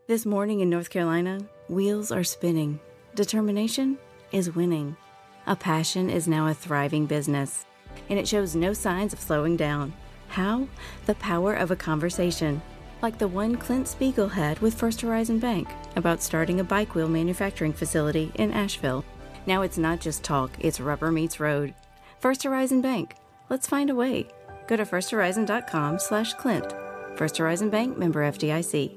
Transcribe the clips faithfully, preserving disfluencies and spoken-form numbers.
This morning in North Carolina, wheels are spinning. Determination is winning. A passion is now a thriving business, and it shows no signs of slowing down. How? The power of a conversation, like the one Clint Spiegel had with First Horizon Bank about starting a bike wheel manufacturing facility in Asheville. Now it's not just talk, it's rubber meets road. First Horizon Bank. Let's find a way. Go to firsthorizon.com slash Clint. First Horizon Bank, member F D I C.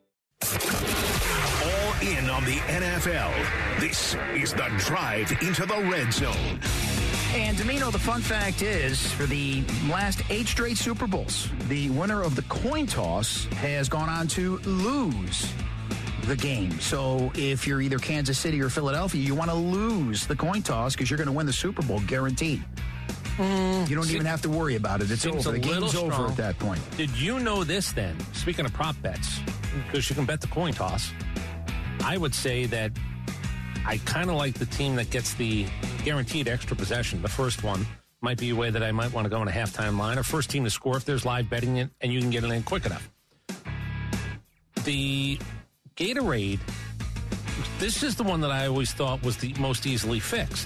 All in on the N F L. This is the Drive into the Red Zone. And, Domino, the fun fact is, for the last eight straight Super Bowls, the winner of the coin toss has gone on to lose the game. So if you're either Kansas City or Philadelphia, you want to lose the coin toss because you're going to win the Super Bowl, guaranteed. Mm, you don't even have to worry about it. It's over. The game's over at that point. Did you know this, then? Speaking of prop bets, because you can bet the coin toss, I would say that I kind of like the team that gets the guaranteed extra possession. The first one might be a way that I might want to go in a halftime line, or first team to score if there's live betting it and you can get it in quick enough. The Gatorade, this is the one that I always thought was the most easily fixed.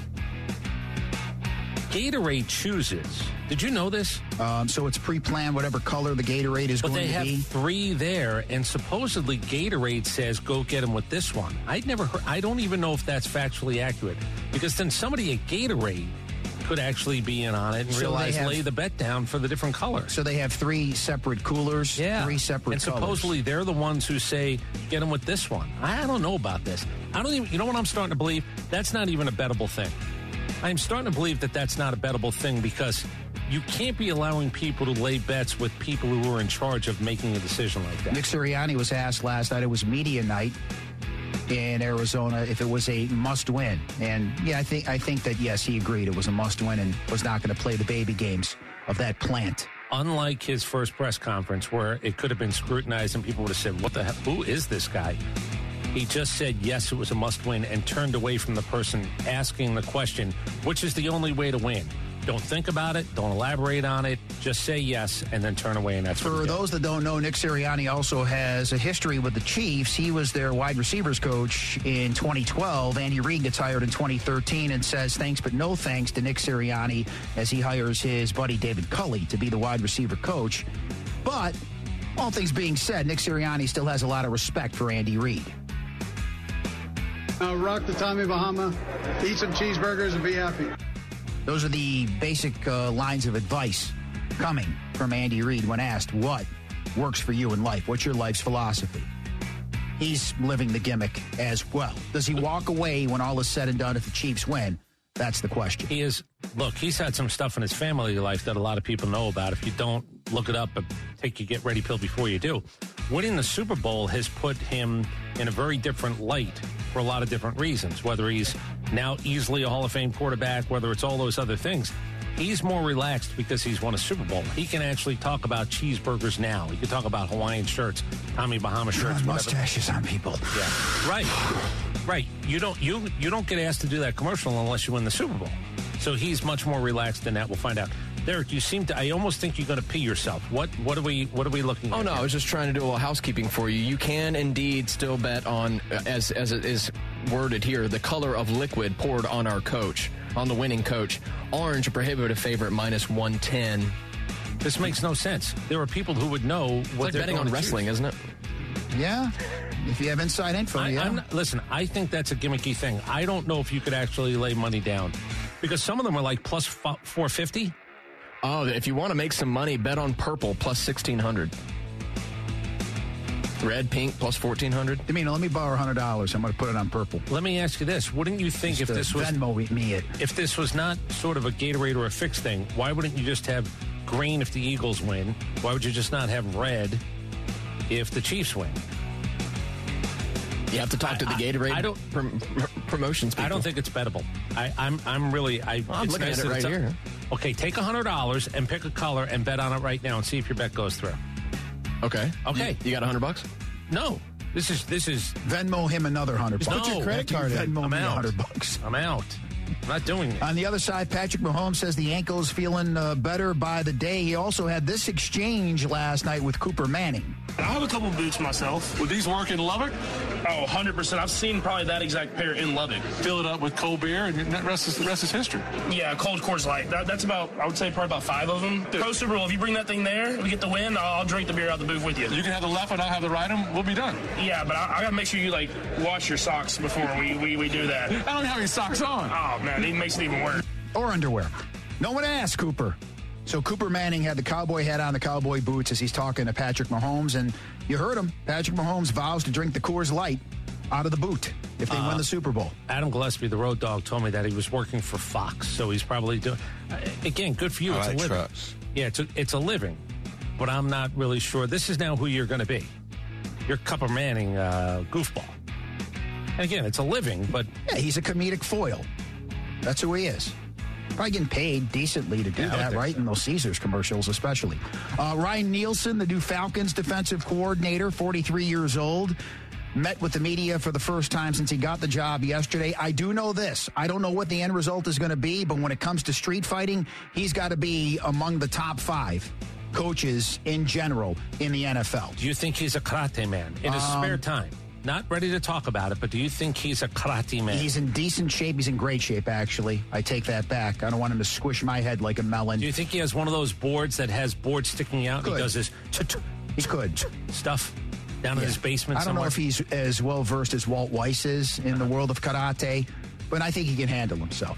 Gatorade chooses. Did you know this? Um, so it's pre-planned whatever color the Gatorade is but going to be? But they have three there, and supposedly Gatorade says, go get them with this one. I'd never heard, I don't even know if that's factually accurate, because then somebody at Gatorade could actually be in on it and so realize, have, lay the bet down for the different colors. So they have three separate coolers, yeah. three separate and colors. supposedly they're the ones who say, get them with this one. I don't know about this. I don't even, you know what I'm starting to believe? That's not even a bettable thing. I'm starting to believe that that's not a bettable thing, because you can't be allowing people to lay bets with people who are in charge of making a decision like that. Nick Sirianni was asked last night, it was media night in Arizona, if it was a must-win. And, yeah, I think I think that, yes, he agreed it was a must-win and was not going to play the baby games of that plant. Unlike his first press conference, where it could have been scrutinized and people would have said, what the hell, who is this guy? He just said, yes, it was a must-win, and turned away from the person asking the question, which is the only way to win. Don't think about it. Don't elaborate on it. Just say yes and then turn away, and that's For what those that don't know, Nick Sirianni also has a history with the Chiefs. He was their wide receivers coach in twenty twelve. Andy Reid gets hired in twenty thirteen and says thanks but no thanks to Nick Sirianni as he hires his buddy David Culley to be the wide receiver coach. But all things being said, Nick Sirianni still has a lot of respect for Andy Reid. Uh, rock the Tommy Bahama, eat some cheeseburgers, and be happy. Those are the basic uh, lines of advice coming from Andy Reid when asked what works for you in life. What's your life's philosophy? He's living the gimmick as well. Does he walk away when all is said and done if the Chiefs win? That's the question. He is. Look, he's had some stuff in his family life that a lot of people know about. If you don't, look it up and take your get-ready pill before you do. Winning the Super Bowl has put him in a very different light for a lot of different reasons, whether he's now easily a Hall of Fame quarterback, whether it's all those other things. He's more relaxed because he's won a Super Bowl. He can actually talk about cheeseburgers now. He can talk about Hawaiian shirts, Tommy Bahama shirts, uh, mustaches on people. Yeah, right, right. You don't you you don't get asked to do that commercial unless you win the Super Bowl. So he's much more relaxed than that. We'll find out. Derek, you seem to. I almost think you're going to pee yourself. What? What are we? What are we looking at? Oh no, here? I was just trying to do a little housekeeping for you. You can indeed still bet on, as as it is worded here, the color of liquid poured on our coach, on the winning coach. Orange, a prohibitive favorite, minus one ten. This makes no sense. There are people who would know It's what like they're betting going on to wrestling, choose. isn't it? Yeah. If you have inside info, I, yeah. I'm not, listen, I think that's a gimmicky thing. I don't know if you could actually lay money down, because some of them are like plus four fifty. Oh, if you want to make some money, bet on purple, plus sixteen hundred. Red, pink, plus fourteen hundred. Domino, let me borrow one hundred dollars. I'm going to put it on purple. Let me ask you this. Wouldn't you think Just if this was Venmo me it. if this was not sort of a Gatorade or a fixed thing, why wouldn't you just have green if the Eagles win? Why would you just not have red if the Chiefs win? You have to talk to the Gatorade I, I don't, prom- promotions people. I don't think it's bettable. I, I'm I'm really I. Well, I'm it's looking nice at it that right it's here. up. Okay, take one hundred dollars and pick a color and bet on it right now and see if your bet goes through. Okay. Okay. You, you got one hundred bucks? No. This is this is Venmo him another one hundred bucks. No. Put your credit card in. Venmo I'm me out. one hundred bucks. I'm out. I'm not doing it. On the other side, Patrick Mahomes says the ankle's feeling uh, better by the day. He also had this exchange last night with Cooper Manning. I have a couple boots myself. Would these work in Lubbock? Oh, one hundred percent. I've seen probably that exact pair in Lubbock. Fill it up with cold beer, and the rest is, the rest is history. Yeah, cold Coors Light. That, that's about, I would say, probably about five of them. Post Super Bowl, if you bring that thing there, we get the win, I'll, I'll drink the beer out the booth with you. You can have the left and I'll have the right, and we'll be done. Yeah, but I, I got to make sure you, like, wash your socks before we, we, we do that. I don't have any socks on. Oh, man, it makes it even worse. Or underwear. No one asked Cooper. So Cooper Manning had the cowboy hat on, the cowboy boots, as he's talking to Patrick Mahomes, and you heard him. Patrick Mahomes vows to drink the Coors Light out of the boot if they uh, win the Super Bowl. Adam Gillespie, the road dog, told me that he was working for Fox, so he's probably doing. Uh, again, good for you. I it's like a living. trucks. Yeah, it's a, it's a living, but I'm not really sure. This is now who you're going to be. You're Cooper Manning uh, goofball. And again, it's a living, but yeah, he's a comedic foil. That's who he is. Probably getting paid decently to do yeah, that, right? So. In those Caesars commercials, especially. Uh, Ryan Nielsen, the new Falcons defensive coordinator, forty-three years old, met with the media for the first time since he got the job yesterday. I do know this. I don't know what the end result is going to be, but when it comes to street fighting, he's got to be among the top five coaches in general in the N F L. Do you think he's a karate man in his um, spare time? Not ready to talk about it, but do you think he's a karate man? He's in decent shape. He's in great shape, actually. I take that back. I don't want him to squish my head like a melon. Do you think he has one of those boards that has boards sticking out? Could. And he does this he could. stuff down yeah. in his basement I don't somewhere? know if he's as well-versed as Walt Weiss is in the world of karate, but I think he can handle himself.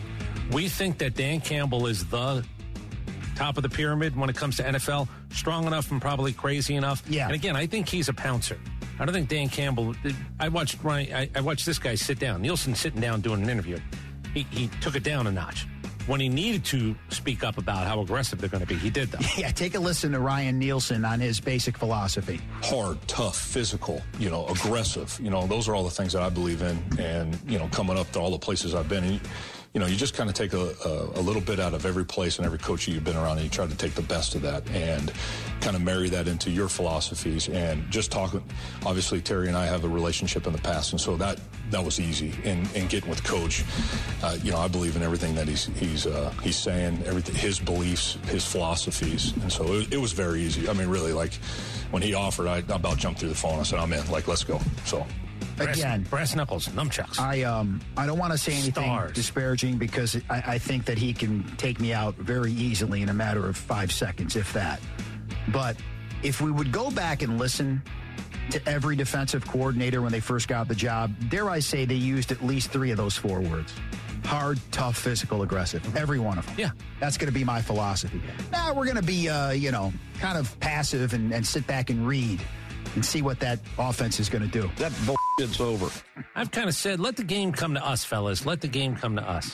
We think that Dan Campbell is the top of the pyramid when it comes to N F L, strong enough and probably crazy enough. Yeah. And again, I think he's a pouncer. I don't think Dan Campbell. I watched Ryan, I, I watched this guy sit down. Nielsen sitting down doing an interview. He, he took it down a notch. When he needed to speak up about how aggressive they're going to be, he did, though. Yeah, take a listen to Ryan Nielsen on his basic philosophy. Hard, tough, physical, you know, aggressive. You know, those are all the things that I believe in. And, you know, coming up to all the places I've been in, you know, you just kind of take a, a, a little bit out of every place and every coach you've been around, and you try to take the best of that and kind of marry that into your philosophies. And just talking, obviously, Terry and I have a relationship in the past, and so that that was easy. And, and getting with Coach, uh, you know, I believe in everything that he's he's uh, he's saying, everything, his beliefs, his philosophies, and so it, it was very easy. I mean, really, like when he offered, I, I about jumped through the phone. I said, "I'm in. Like, let's go." So. Again, brass, brass knuckles, nunchucks. I um I don't want to say anything Stars. disparaging because I, I think that he can take me out very easily in a matter of five seconds, if that. But if we would go back and listen to every defensive coordinator when they first got the job, dare I say they used at least three of those four words. Hard, tough, physical, aggressive. Every one of them. Yeah. That's going to be my philosophy. Now we're going to be, uh, you know, kind of passive and, and sit back and read and see what that offense is going to do. That bullshit's over. I've kind of said, let the game come to us, fellas. Let the game come to us.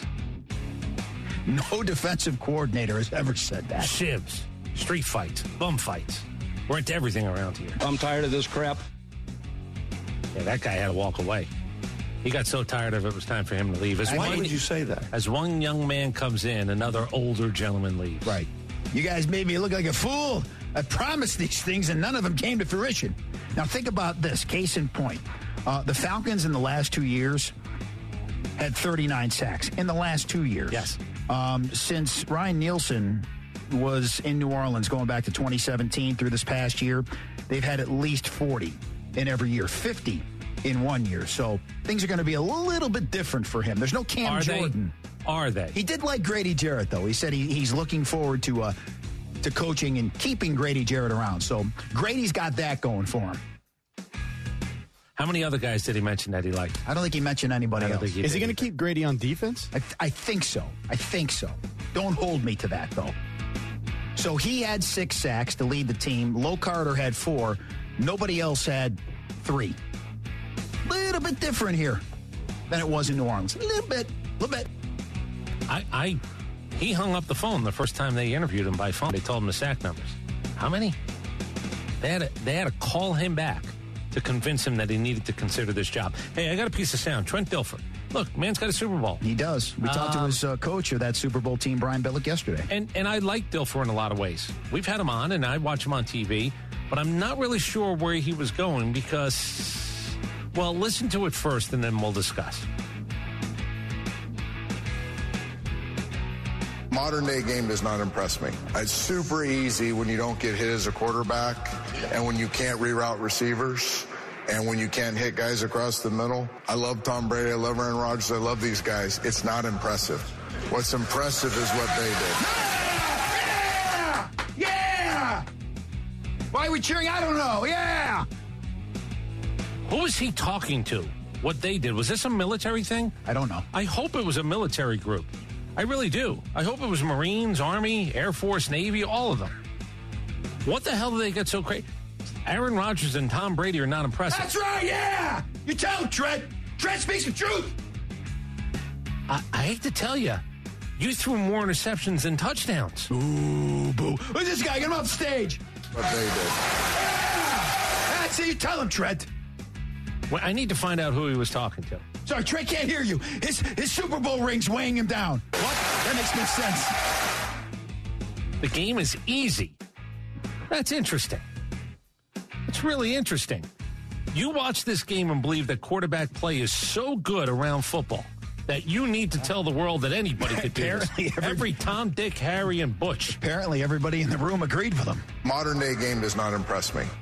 No defensive coordinator has ever said that. Shivs, street fights, bum fights. We're into everything around here. I'm tired of this crap. Yeah, that guy had to walk away. He got so tired of it, it was time for him to leave. As Why one, would you say that? As one young man comes in, another older gentleman leaves. Right. You guys made me look like a fool. I promised these things, and none of them came to fruition. Now, think about this. Case in point. Uh, the Falcons in the last two years had thirty-nine sacks. In the last two years. Yes. Um, since Ryan Nielsen was in New Orleans going back to twenty seventeen through this past year, they've had at least forty in every year, fifty in one year. So things are going to be a little bit different for him. There's no Cam Are Jordan. They? Are they? He did like Grady Jarrett, though. He said he, he's looking forward to uh, to coaching and keeping Grady Jarrett around. So Grady's got that going for him. How many other guys did he mention that he liked? I don't think he mentioned anybody else. He Is he going to keep Grady on defense? I, th- I think so. I think so. Don't hold me to that, though. So he had six sacks to lead the team. Low Carter had four. Nobody else had three. Little bit different here than it was in New Orleans. A little bit. A little bit. I, I, he hung up the phone the first time they interviewed him by phone. They told him the sack numbers. How many? They had to, they had to call him back to convince him that he needed to consider this job. Hey, I got a piece of sound. Trent Dilfer. Look, man's got a Super Bowl. He does. We um, talked to his uh, coach of that Super Bowl team, Brian Billick, yesterday. And and I like Dilfer in a lot of ways. We've had him on, and I watch him on T V, but I'm not really sure where he was going because, well, listen to it first, and then we'll discuss. Modern day game does not impress me. It's super easy when you don't get hit as a quarterback. And when you can't reroute receivers, and when you can't hit guys across the middle, I love Tom Brady, I love Aaron Rodgers, I love these guys. It's not impressive. What's impressive is what they did. Yeah! Yeah! Why are we cheering? I don't know. Yeah! Who was he talking to? What they did? Was this a military thing? I don't know. I hope it was a military group. I really do. I hope it was Marines, Army, Air Force, Navy, all of them. What the hell did they get so crazy? Aaron Rodgers and Tom Brady are not impressive. That's right, yeah! You tell him, Trent. Trent speaks the truth. I, I hate to tell you, you threw more interceptions than touchdowns. Ooh, boo. Who's this guy? Get him off stage. What they did. Yeah! That's it. You tell him, Trent. Well, I need to find out who he was talking to. Sorry, Trent can't hear you. His, his Super Bowl ring's weighing him down. What? That makes no sense. The game is easy. That's interesting. It's really interesting. You watch this game and believe that quarterback play is so good around football that you need to tell the world that anybody could do this. Apparently, every, every Tom, Dick, Harry, and Butch. Apparently, everybody in the room agreed with him. Modern day game does not impress me.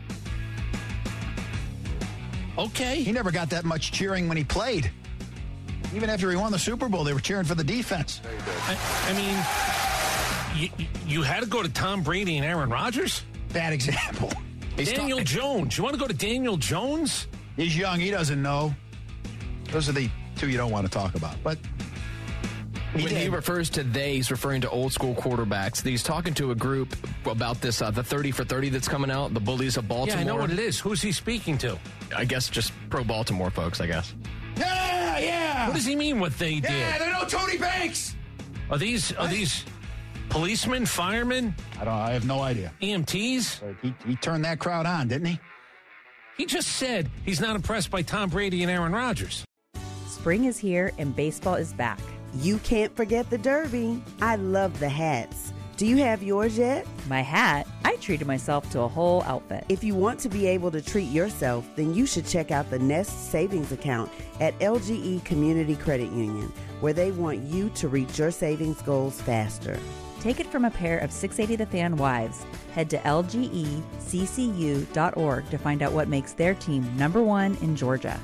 Okay. He never got that much cheering when he played. Even after he won the Super Bowl, they were cheering for the defense. I, I mean, you, you had to go to Tom Brady and Aaron Rodgers? Bad example. He's Daniel talking. Jones. You want to go to Daniel Jones? He's young. He doesn't know. Those are the two you don't want to talk about. But he when did. he refers to they, he's referring to old school quarterbacks. He's talking to a group about this, uh, the thirty for thirty that's coming out, the Bullies of Baltimore. Yeah, I know what it is. Who's he speaking to? I guess just pro Baltimore folks, I guess. Yeah, yeah. What does he mean what they yeah, did? Yeah, they know Tony Banks. Are these are these policemen, firemen? I don't. I have no idea. E M Ts? He, he turned that crowd on, didn't he? He just said he's not impressed by Tom Brady and Aaron Rodgers. Spring is here and baseball is back. You can't forget the Derby. I love the hats. Do you have yours yet? My hat? I treated myself to a whole outfit. If you want to be able to treat yourself, then you should check out the Nest Savings Account at L G E Community Credit Union, where they want you to reach your savings goals faster. Take it from a pair of six eighty The Fan wives. Head to L G E C C U dot org to find out what makes their team number one in Georgia.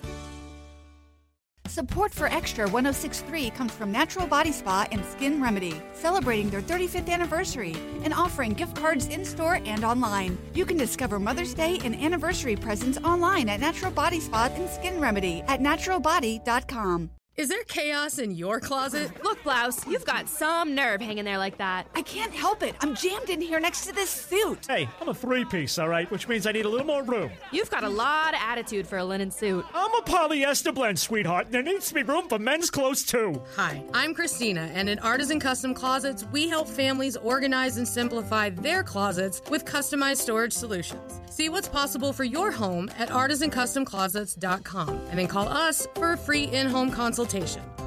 Support for Extra one oh six point three comes from Natural Body Spa and Skin Remedy, celebrating their thirty-fifth anniversary and offering gift cards in-store and online. You can discover Mother's Day and anniversary presents online at Natural Body Spa and Skin Remedy at natural body dot com. Is there chaos in your closet? Look, Blouse, you've got some nerve hanging there like that. I can't help it. I'm jammed in here next to this suit. Hey, I'm a three-piece, all right, which means I need a little more room. You've got a lot of attitude for a linen suit. I'm a polyester blend, sweetheart, and there needs to be room for men's clothes, too. Hi, I'm Christina, and at Artisan Custom Closets, we help families organize and simplify their closets with customized storage solutions. See what's possible for your home at artisan custom closets dot com, and then call us for a free in-home consultation.